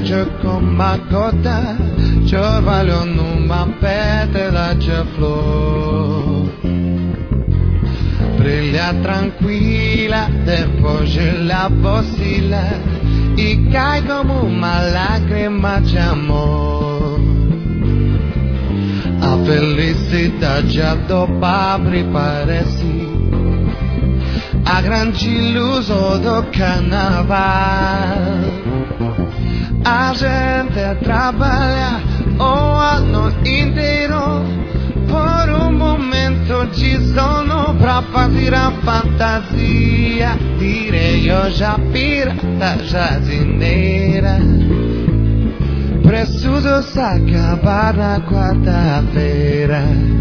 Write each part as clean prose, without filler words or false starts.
piace come gota, giorvalio numa pétala de flor. Brilha tranquila, depois ela vacila e cai como uma lágrima de amor. A felicidade do pobre parece a grande luz do carnaval. A gente trabalha o ano inteiro por um momento de sono pra fazer a fantasia. Direi hoje a pirata jardineira. Preciso se acabar na quarta-feira.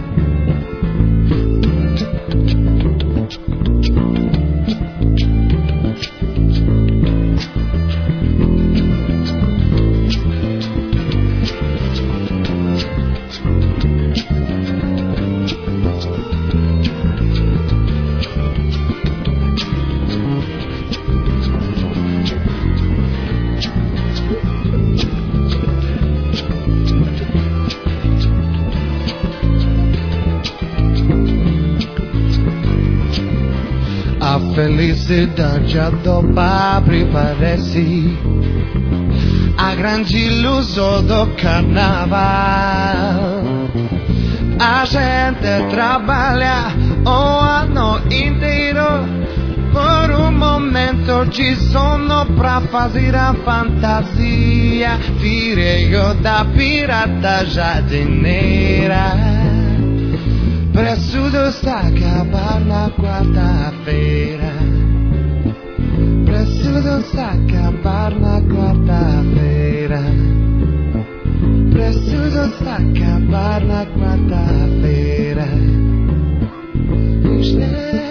A felicidade do pobre parece a grande luz do carnaval. A gente trabalha o ano inteiro por um momento de sono pra fazer a fantasia. Virei da pirata jardineira. Preciso se acabar na quarta-feira. Preciso se acabar na quarta-feira. Preciso se acabar na quarta-feira.